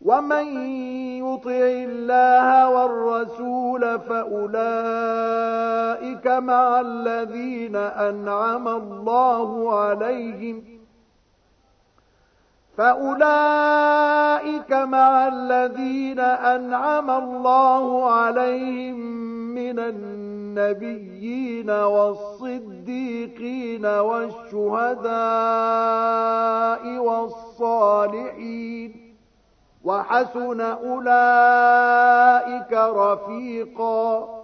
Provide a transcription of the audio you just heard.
ومن يطع الله والرسول فأولئك مع الذين أنعم الله عليهم من النبيين والصديقين والشهداء والصالحين وحسن أولئك رفيقا